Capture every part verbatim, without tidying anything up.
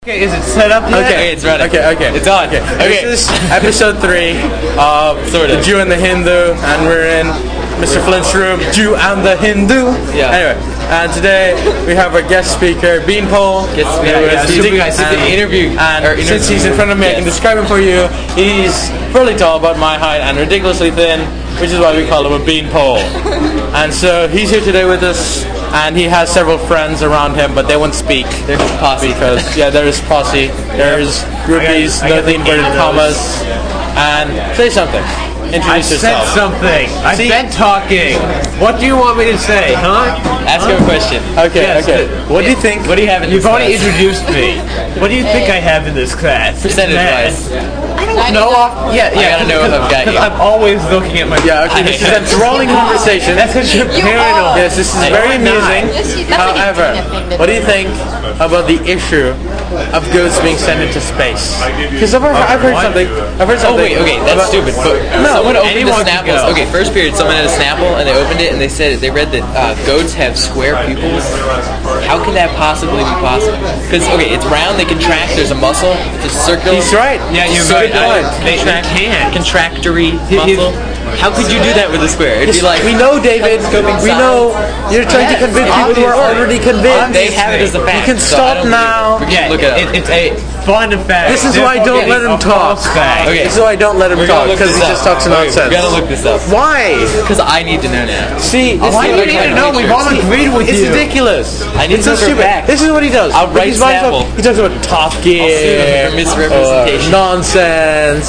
Okay, is it set up yet? Okay, it's ready. Okay, okay. It's on. Okay. Okay. This is episode three of Sort of. The Jew and the Hindu, and we're in Mister Flint's room, Jew and the Hindu. Yeah. Anyway, and today we have our guest speaker, Beanpole. Guest speaker. who Yeah, is super sitting- guy, super and, interview- And or since interview. he's in front of me, I can Yes. describe him for you. He's fairly tall, about my height, and ridiculously thin, which is why we call him a Beanpole. And so he's here today with us. And he has several friends around him, but they won't speak. There's posse. Because, yeah, there's posse, there's groupies, I got- I got no the inverted eight of commas. And say something. I Introduce said yourself. something. I've See- been talking. What do you want me to say, huh? Ask him a question. Okay, Yes, okay. but- What do you think? What do you have in You've this already class? introduced me. What do you think I have in this class? Percentage Mad. wise. No, off, yeah, yeah. gotta know if I've got you. I'm always looking at my. Yeah, okay, this is a enthralling conversation. That's such a You paranoid. are. Yes, this is I- very I'm not. amusing. Yes, you- that's what you However, kind of think that what do you think about the issue of goods being sent into space? Because I've, heard- I've heard what? something. I've heard Oh something. wait, okay, that's about- stupid. But No, someone opened the anyone can Snapples. go. Okay, first period, someone had a Snapple and they opened it and they said they read that uh, goats have square pupils. How can that possibly be possible? Because okay, it's round, they contract. There's a muscle, it's circular. He's right. Yeah, you're So right. good I- point. They, they Contract- can't. Contractory you- muscle. How could you do that with a square? It'd be like we know, David. telescoping We size. know you're trying to Yes, convince people who are obviously. already convinced. They have it as a fact. You can so I stop don't now. believe it. We Yeah, can look it up. it, it's a fun fact. This is why I don't let him talk. Okay. This is why I don't let him We're talk, gonna look because this he up. just talks Okay, nonsense. We gotta look this up. Why? Because I need to know now. See, this Why is do you need to know? We've all agreed with It's you. ridiculous. I need It's to so know for a stupid. fact. This is what he does. I'll write He's by himself. Snapple. He talks about Top Gear, sue him for misrepresentation. uh, nonsense.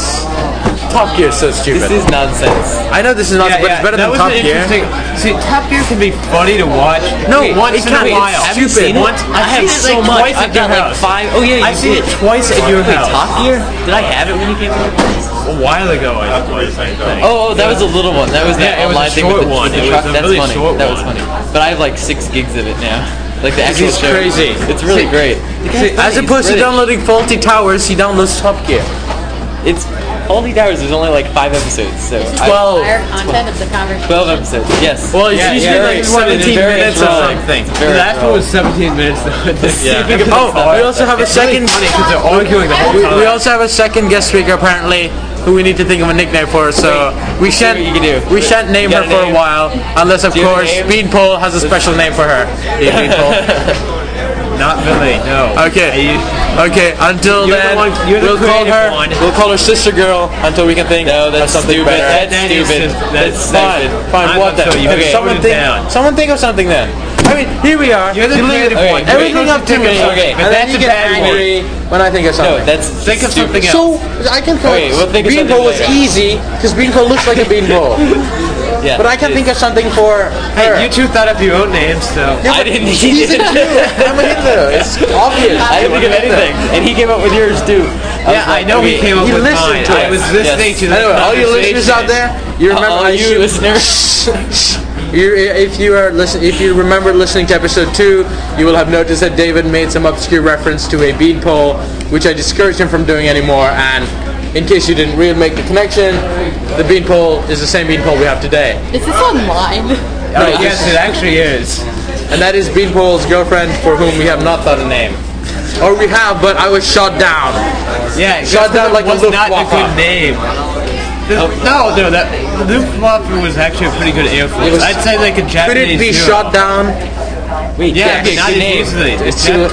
Top Gear is so stupid. This is nonsense. I know this is nonsense, but it's better that than was Top an Gear. interesting. See, Top Gear can be funny to watch. No, Wait, once it in a can't. It's while. Have you stupid. seen it? Once, I I've have seen it so like much. twice I've at your got like house. five. Oh yeah, you I've seen did. it twice at your Wait, house. Top Gear? Did I have it when you came over? A while ago, I think. Oh, oh, that was a little one. That was that Yeah, it was online a thing with short the, one. with the It truck. was a That's really funny. short That was one. funny. But I have like six gigs of it now. Like the actual He's show. crazy. It's really great. As opposed to downloading Faulty Towers, he downloads Top Gear. It's Faulty Towers. There's only like five episodes, so I- Twelve. Entire content of the conversation. twelve episodes. Yes. Well, it's Yeah, usually yeah, like it's seventeen very minutes or enthralling. something. It's very The last one enthralling. was seventeen minutes. Yeah. Oh, we also have a second. Funny because they're arguing the whole We, time. we also have a second guest speaker apparently, who we need to think of a nickname for. So we shan't what you can do. we shan't name You her got a for a name? while, unless of Do you have a course name? Beanpole has a special name for her. Hey, Beanpole. Not really. No. Okay. Okay. Until You're the then, one- you're the we'll call creative her. one. We'll call her Sister Girl until we can think No, of that's something stupid. better. That's That is stupid. just- That's Fine. stupid. Fine. I'm What not then? so you Okay, can someone put it think. down. Someone think of something then. I mean, here we are. You're the You leave creative Okay, one. everything You're up to supposed me. think of Okay, something, But but then that's you a get bad one. angry when I think of something. No, that's Think of stupid. something So I can call Okay, we'll think of something Beanpole was later. easy because Beanpole looks like a beanpole. Yeah. But I can it think is. of something for her. Hey, you two thought of your own names, so. Yeah, I but didn't. He's a Jew. I'm a Hindu. It's obvious. I didn't think of anything, and he came up with yours too. Yeah, I know he came up He with listened mine. to I it. was listening Yes. to the Anyway, all you listeners out conversation. there, you remember All I you should- listeners. You, if you are listen, if you remember listening to episode two, you will have noticed that David made some obscure reference to a beanpole, which I discouraged him from doing anymore. And in case you didn't really make the connection, the beanpole is the same beanpole we have today, Is this online? Oh, yes, it actually is. and that is Beanpole's girlfriend, for whom we have not thought a name, or we have, but I was shot down. Yeah, Shot down like a was not a Luftwaffe. good name. The- no, no, that Luftwaffe was actually a pretty good air force. was- I'd say like a Could Japanese. it be hero. shot down? Wait, Yeah, okay, not good name. easily. It's too-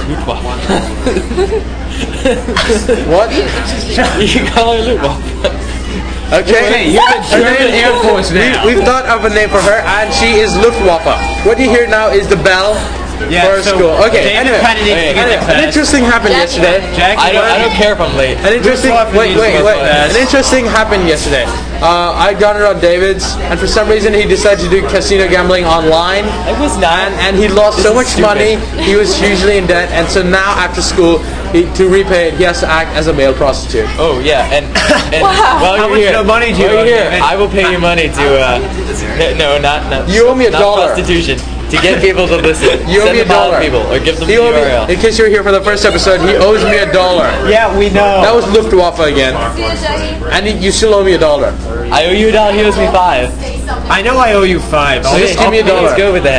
What? You call her Luke. Okay. Hey, you're the German Air Force now. We, we've thought of a name for her, and she is Luftwaffe. What you hear now is the bell Yeah, for so school. Okay, David anyway, kinda needs to okay, get anyway, it an fast. interesting happened Jack- yesterday. Jackie, I don't. I don't care if I'm late. An interesting Luftwaffe wait, needs wait, to wait. go fast. An interesting happened yesterday. Uh, I'd gone around David's, and for some reason he decided to do casino gambling online. I was not. And, and he lost This so is much stupid. money. He was hugely in debt, and so now after school, he, to repay it, he has to act as a male prostitute. Oh yeah, and, and Wow. while How you're much here, no money do you while owe, you're here, David? I will pay you money to. Uh, no, not not. You owe me a not dollar. Prostitution. To get people to listen. You owe Send me a them all to dollar. people or give them He the owe U R L. me, in case you were here for the first episode, he owes me a dollar. Yeah, we know. That was Luftwaffe again. And he, you still owe me a dollar. I owe you a dollar. He owes me five. I know I owe you five. I'll just give me a Okay, dollar. Let's go with that.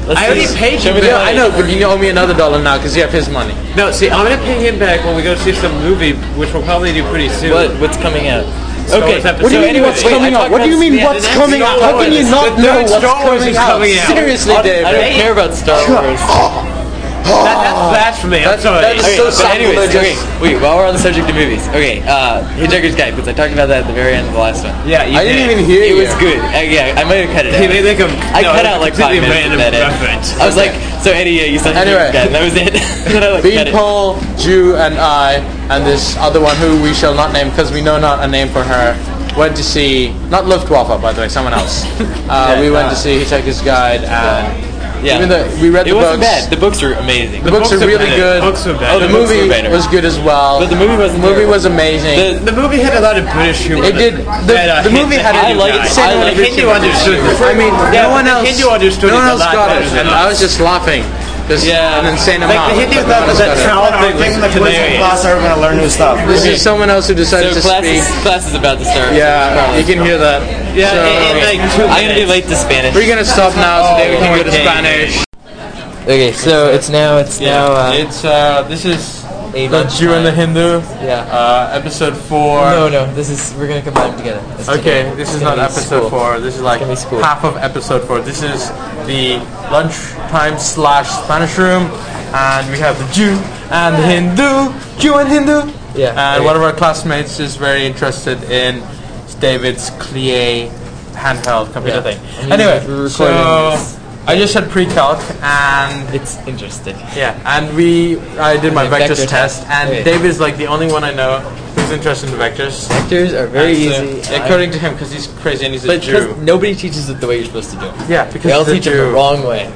Let's I already see. paid Show you me the Yeah, back. I know, but you owe me another dollar now because you have his money. No, see, I'm gonna pay him back when we go see some movie, which we'll probably do pretty soon. What? What's coming out? Star Okay. Wars episode. What do you so mean anyway, what's wait, coming I out? talked What do you about- mean yeah, what's the next coming Star out? How can you Wars. not The know third what's Star Wars coming is out? coming out. Seriously, David. I don't care about Star Wars. That, that's blasphemy. I'm That's- sorry. that is Okay, so but anyways, sacrilegious. okay, wait, while we're on the subject of movies, okay, uh, Hitchhiker's Guide, because I talked about that at the very end of the last one. yeah, you I didn't did. even hear It you. was good. Uh, yeah, I might have cut it out. He made like a, I no, cut a out like five completely minutes of random that in. reference. I was like, so Eddie, yeah, you said Anyway. Hitchhiker's Guide, and that was it. Then I like cut it. Beanpole, Jew, and I, and this other one who we shall not name because we know not a name for her, went to see, not Luftwaffe, by the way, someone else. Uh, we went to see Hitchhiker's Guide, and Yeah. even though we read It the wasn't books. bad. The books were amazing. The books are books are really better. good. Books are better. Oh, the the books movie were better. was good as well. But the movie wasn't The movie terrible. was amazing. The- The movie had a lot of British humor. It did. The, that, uh, the hit movie the had. Hindu I like it. guys. I The like it. Hindu understood it. I mean, Yeah, no one but the else. Hindu understood no it one a else lot got better it, than and us. I was just laughing. Just Yeah. an insane Like amount. the Hindu but no thought one that else that got it. trowel thing was Taking the quiz in hilarious. class, are we gonna learn new stuff? This is someone else who decided So to class speak. is, class is about to start. Yeah, you can hear that. Yeah, So, in, in like two I'm gonna be minutes. late to Spanish. we're gonna stop now so that we can go to okay. Spanish. Okay, so it's now it's now uh, It's uh, this is a the Jew and the Hindu. Yeah. Uh, episode four. No, no, this is we're gonna combine them together. It's Okay, together. this It's is gonna not be episode school. four. This is like gonna be school. half of episode four. This is the lunchtime slash Spanish room, and we have the Jew and the Hindu. Jew and Hindu. Yeah. And okay. one of our classmates is very interested in David's Clie handheld computer Yeah. thing. I mean, Anyway, we're so recording this. I just had pre-calc and It's interesting. yeah, and we I did my Okay, vectors vector test, test. and Okay. David is like the only one I know who's interested in vectors. Vectors are very And so- easy. according to him, because he's crazy and he's a but Jew. because nobody teaches it the way you're supposed to do it. Yeah, because They all he's a teach it Jew. the wrong way.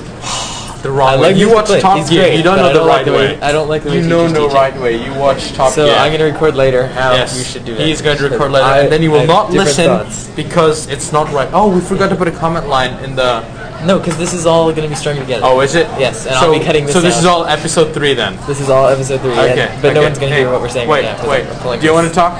The wrong I way. like You Mister watch Flint. Top He's Gear. great, You don't but know I the don't like right the way- way. I don't like the way You know teachers no teach it. right way. You watch Top So Gear. I'm gonna record later how Yes, you should do it. he's going to record But later, I- and then you I will have not different listen thoughts. because it's not right. Oh, we forgot to put a comment line in the. No, because this is all gonna be strung together. Oh, is it? Yes, and so, I'll be cutting this So this out. is all episode three then. This is all episode three. Okay. and- but no okay. one's gonna Hey, hear what we're saying Wait, right now. 'cause wait. I'm pulling Do you this. want to talk?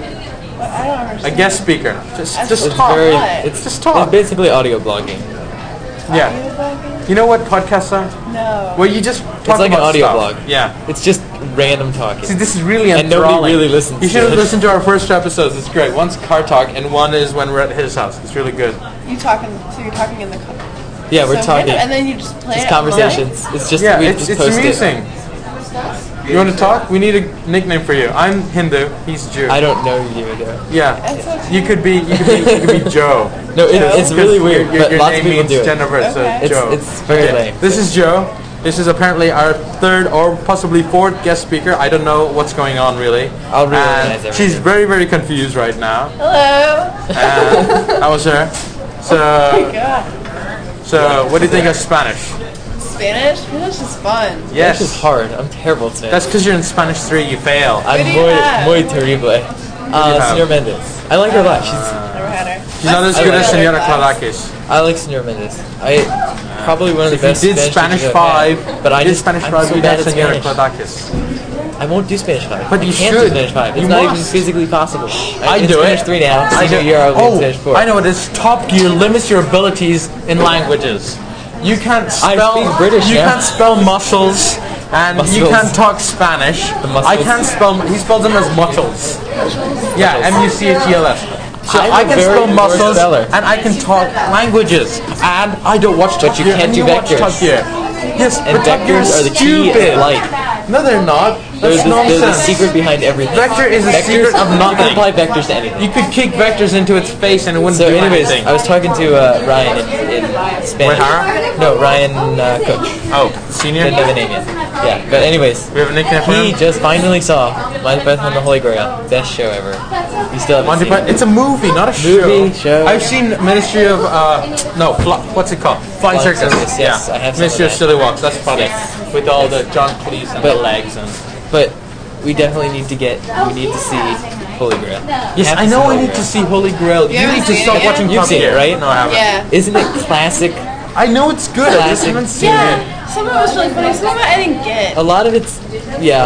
I don't understand. A guest speaker. Just, just It's talk. very. What? It's Just talk. It's basically audio blogging. Yeah. You know what podcasts are? No. Well, you just talk like an about audio stuff. blog. Yeah. It's just random talking. See, this is really And nobody enthralling. really listens You to should have it. listened to our first two episodes. It's great. One's car talk, and one is when we're at his house. It's really good. You talking? So you're talking in the. Co- Yeah, we're so talking. And then you just play It's it online? conversations. It's just Yeah, we it's just it's post amusing. You want to talk? We need a nickname for you. I'm Hindu. He's Jew. it. I don't know you either. Yeah. That's okay. You could be. You could be. You could be Joe. No, it, it's really Because weird, Your, your, but your lots name of people means do it. Jennifer, so Okay. It's Joe. it's very Okay, lame. This is Joe. This is apparently our third or possibly fourth guest speaker. I don't know what's going on really. I'll reorganize And everything. she's very very confused right now. Hello. And I was her. So God. so what do you think of Spanish? Spanish? Spanish is fun. Yes. This is hard. I'm terrible at Spanish. That's because you're in Spanish three. You fail. I'm Who do you muy, have? muy terrible. you Uh, have? Senor Mendes. I like her a lot. She's. Never had her. She's not as I good like as her Senora class. Clarakis. I like Senor Mendes. I probably one of the If you best. did Spanish teachers I've five, had, but I did just Spanish I'm five, so you'd bad have at Senora Spanish. Clarakis. I won't do Spanish five. But I you can't should. do Spanish five. It's You not must. even physically possible. I in do Spanish it. three now. I Senior do. year, I'll be in Oh, Spanish four. I know this. Top Gear limits your abilities in languages. You can't I spell. speak British You now. can't spell muscles, and you Muscles. can't talk Spanish. The I muscles. can't spell. He spells them as muscles. Yeah, M U C H E L S. So I'm I a can very spell poor muscles, speller. and I can talk languages, and I don't watch Top you Gear, can't and do you watch vectors. Top Gear. Yes, And but Top Gear vectors is are the key stupid. of life. No, they're not. They're That's the, they're the nonsense. secret behind everything. Vector is the Vectors, secret of You nothing. can apply vectors to anything. You could kick vectors into its face and it wouldn't So, do anyways, anything. I was talking to uh, Ryan in, in Spanish. Ryan? No, Ryan uh, Coach. Oh, senior? Didn't have a name yet. Yeah, but anyways, We have a nickname for he him? just finally saw Monty Python and the Holy Grail. Best show ever. You still haven't Monty seen Python. it. It's a movie, not a Movie, show. show. I've seen Ministry of, uh, no, fl- what's it called? Flying Flying Circus. Circus, yes, yeah. I have some Ministry of of that. Silly Walks, that's funny. Yes. With all the John Cleese and But- the legs and... But we definitely need to get, we need to see Holy Grail. Yes, Have I to know see I Holy need Grail. to see Holy Grail. You, haven't need to seen stop it yet? watching You've Top seen it, Gear. right? No, I haven't. Yeah. Isn't it classic? I know it's good, I just Classic. haven't seen it. Yeah. Some of it was really funny. Some of it I didn't get. A lot of it's, yeah,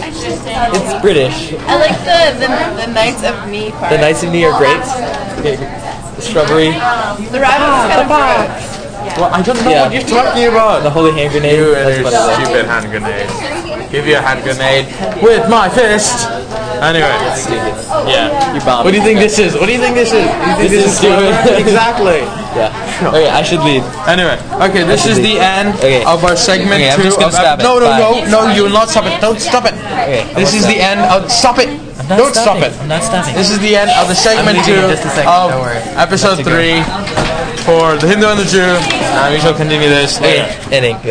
it's British. I like the the, the Knights of Me part. The Knights of Me are great. Okay, the shrubbery. The rabbit's kind of gross. Well, I don't know Yeah. what you're talking about. The holy hand grenade. You and That's your what I like. stupid hand grenade. Give you a hand grenade with my fist. Anyway, yeah. You bombed. What do you think this is? What do you think this is? Do you think This this, is is stupid? stupid. Exactly. Yeah. Okay, I should leave. Anyway, okay, this is the end Okay. of our segment Okay, I'm two. just gonna of, stop it. No, no, Bye. no, no! You will not stop it. Don't stop it. Okay. I This won't is the stop. end of. Stop it. I'm not Don't stop stopping. it. I'm not stopping. This is the end of the segment leaving two in just a second, of don't worry. episode Have to go. three for the Hindu and the Jew. And we shall continue this later. Okay, ending.